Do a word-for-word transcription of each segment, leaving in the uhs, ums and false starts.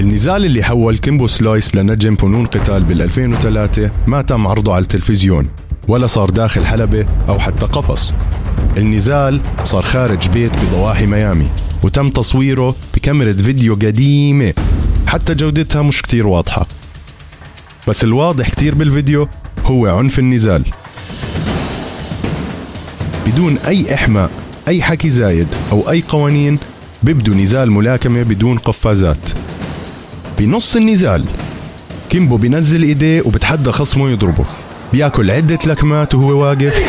النزال اللي حول كيمبو سلايس لنجم فنون قتال بالألفين وثلاثة ما تم عرضه على التلفزيون ولا صار داخل حلبة أو حتى قفص. النزال صار خارج بيت بضواحي ميامي، وتم تصويره بكاميرا فيديو قديمة حتى جودتها مش كتير واضحة، بس الواضح كتير بالفيديو هو عنف النزال بدون أي إحماء، أي حكي زايد أو أي قوانين. بيبدو نزال ملاكمة بدون قفازات. بنص النزال كيمبو بينزل إيديه وبتحدى خصمه يضربه، بياكل عدة لكمات وهو واقف،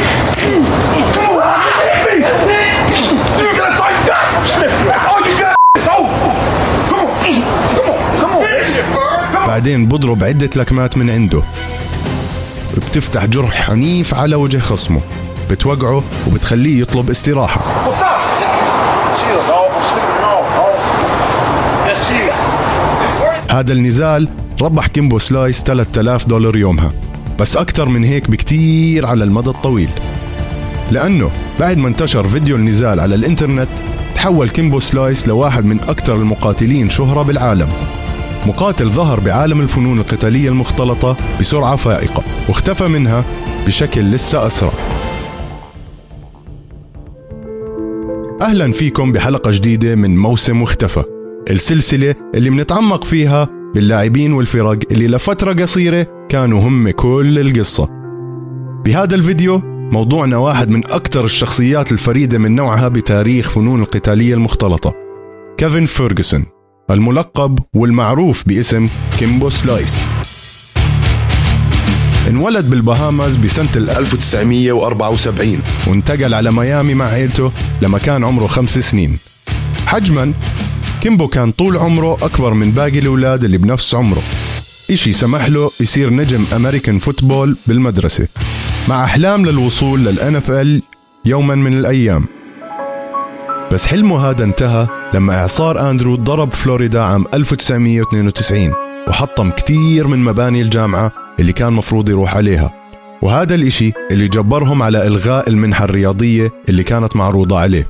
بعدين بضرب عدة لكمات من عنده، بتفتح جرح عنيف على وجه خصمه، بتوقعه وبتخليه يطلب استراحة. هذا النزال ربح كيمبو سلايس ثلاثة آلاف دولار يومها، بس أكتر من هيك بكتير على المدى الطويل، لأنه بعد ما انتشر فيديو النزال على الإنترنت تحول كيمبو سلايس لواحد من أكتر المقاتلين شهرة بالعالم. مقاتل ظهر بعالم الفنون القتالية المختلطة بسرعة فائقة واختفى منها بشكل لسه أسرع. أهلا فيكم بحلقة جديدة من موسم واختفى، السلسلة اللي منتعمق فيها باللاعبين والفرق اللي لفترة قصيرة كانوا هم كل القصة. بهذا الفيديو موضوعنا واحد من أكثر الشخصيات الفريدة من نوعها بتاريخ فنون القتالية المختلطة، كيفن فيرغسون، الملقب والمعروف باسم كيمبو سلايس. انولد بالبهاماز بسنة ألف وتسعمية وأربعة وسبعين وانتقل على ميامي مع عائلته لما كان عمره خمس سنين. حجما كيمبو كان طول عمره أكبر من باقي الأولاد اللي بنفس عمره، إشي سمح له يصير نجم أمريكان فوتبول بالمدرسة، مع أحلام للوصول للإن إف إل يوما من الأيام. بس حلمه هذا انتهى لما إعصار أندرو ضرب فلوريدا عام ألف وتسعمية واثنين وتسعين وحطم كتير من مباني الجامعة اللي كان مفروض يروح عليها، وهذا الإشي اللي جبرهم على إلغاء المنحة الرياضية اللي كانت معروضة عليه.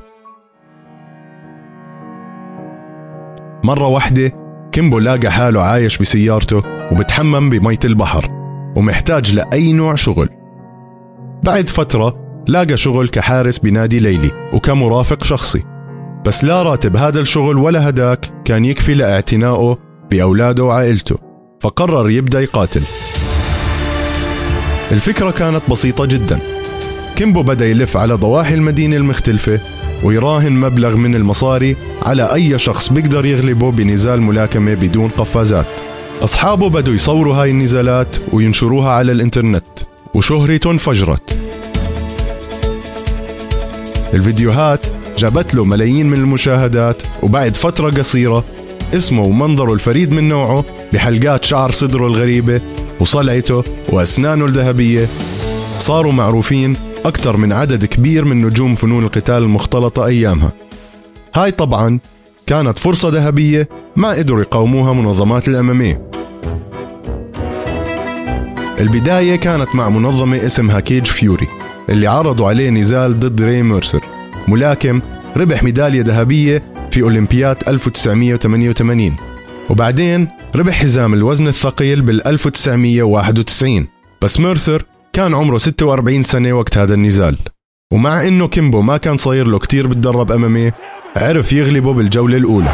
مرة واحدة كيمبو لاقى حاله عايش بسيارته وبتحمم بمية البحر ومحتاج لأي نوع شغل. بعد فترة لاقى شغل كحارس بنادي ليلي وكمرافق شخصي، بس لا راتب هذا الشغل ولا هداك كان يكفي لاعتنائه بأولاده وعائلته، فقرر يبدأ يقاتل. الفكرة كانت بسيطة جدا. كيمبو بدأ يلف على ضواحي المدينة المختلفة ويراهن مبلغ من المصاري على أي شخص بيقدر يغلبه بنزال ملاكمة بدون قفازات. أصحابه بدوا يصوروا هاي النزالات وينشروها على الإنترنت، وشهرته انفجرت. الفيديوهات جابت له ملايين من المشاهدات، وبعد فترة قصيرة اسمه ومنظره الفريد من نوعه بحلقات شعر صدره الغريبة وصلعته وأسنانه الذهبية صاروا معروفين أكثر من عدد كبير من نجوم فنون القتال المختلطة أيامها. هاي طبعا كانت فرصة ذهبية ما قدروا يقاوموها منظمات الام ام اي. البداية كانت مع منظمة اسمها كيج فيوري اللي عرضوا عليه نزال ضد راي ميرسر، ملاكم ربح ميدالية ذهبية في أولمبياد ألف وتسعمية وثمانية وثمانين، وبعدين ربح حزام الوزن الثقيل بال ألف وتسعمية وواحد وتسعين. بس ميرسر كان عمره ستة وأربعين سنة وقت هذا النزال، ومع انه كيمبو ما كان صاير له كتير بتدرب ام ام اي عرف يغلبه بالجولة الأولى.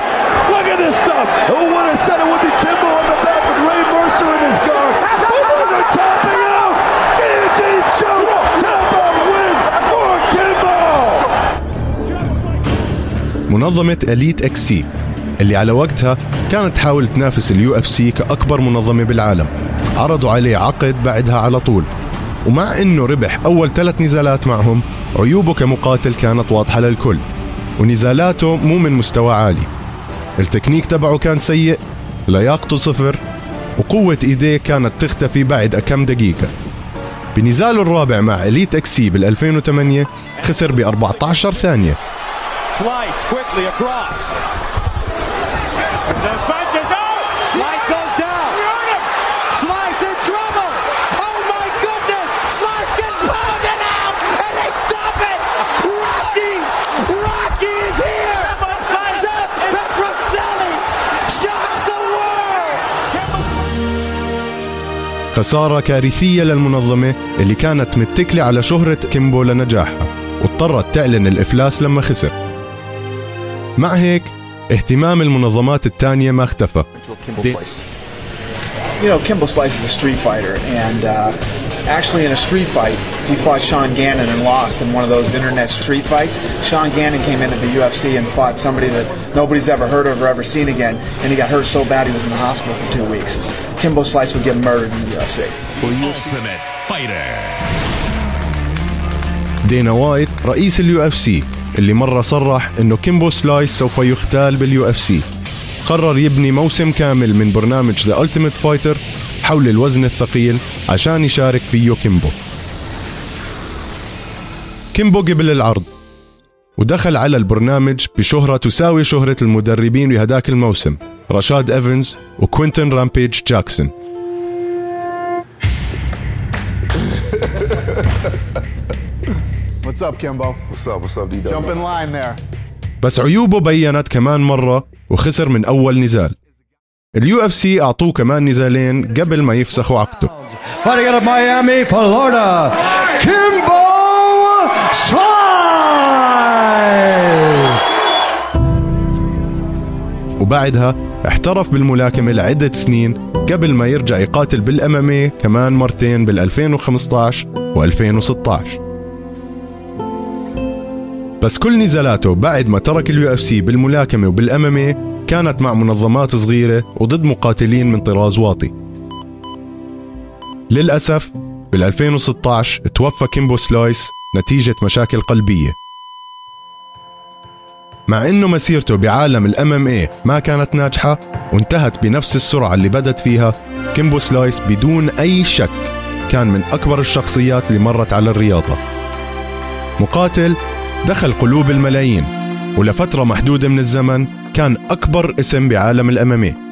منظمة إليت إكس سي اللي على وقتها كانت تحاول تنافس اليو اف سي كأكبر منظمة بالعالم عرضوا عليه عقد بعدها على طول، ومع انه ربح اول ثلاث نزالات معهم عيوبه كمقاتل كانت واضحة للكل، ونزالاته مو من مستوى عالي، التكنيك تبعه كان سيء، لياقته صفر، وقوة ايديه كانت تختفي بعد كم دقيقة. بنزاله الرابع مع إليت إكس سي بالألفين وثمانية خسر ب أربعة عشر ثانية. Slice quickly across. Slice goes down. Slice in trouble. Oh my goodness. Slice gets pounded out and they stop it. Rocky. Rocky is here. Seth Petroselli shocks the world. خسارة كارثية للمنظمة اللي كانت متكلة على شهرة كيمبو لنجاحها، واضطرت تعلن الإفلاس لما خسر. مع هيك اهتمام المنظمات التانية ما اختفى. You know, Kimbo Slice is a street fighter, and uh, actually in a street fight, he fought Sean Gannon and lost in one of those internet street fights. Sean Gannon came into the U F C and fought somebody that nobody's ever heard of or ever seen again, and he got hurt so bad he was in the hospital for two weeks. Kimbo Slice would get murdered in the U F C. Ultimate Fighter. دينا وايت رئيس اليو اف سي اللي مرة صرح انه كيمبو سلايس سوف يختال باليو اف سي، قرر يبني موسم كامل من برنامج The Ultimate Fighter حول الوزن الثقيل عشان يشارك فيه كيمبو. كيمبو قبل العرض ودخل على البرنامج بشهرة تساوي شهرة المدربين بهداك الموسم، رشاد إيفنز وكوينتن رامبيج جاكسون. What's up, Kimbo? What's up? What's up, D-Dog? Jump in line there. بس عيوبه بينت كمان مرة وخسر من أول نزال. اليو اف سي أعطوه كمان نزالين قبل ما يفسخوا عقده. Fighting out of Miami, Florida, Kimbo Slice. وبعدها احترف بالملاكمة لعدة سنين قبل ما يرجع يقاتل بالام ام اي كمان مرتين بال2015 و2016. بس كل نزالاته بعد ما ترك اليو اف سي بالملاكمة وبالام ام اي كانت مع منظمات صغيرة وضد مقاتلين من طراز واطي. للأسف بال2016 توفى كيمبو سلايس نتيجة مشاكل قلبية. مع انه مسيرته بعالم الام ام اي ما كانت ناجحة وانتهت بنفس السرعة اللي بدت فيها، كيمبو سلايس بدون اي شك كان من اكبر الشخصيات اللي مرت على الرياضة. مقاتل دخل قلوب الملايين، ولفترة محدودة من الزمن كان اكبر اسم بعالم الام ام اي.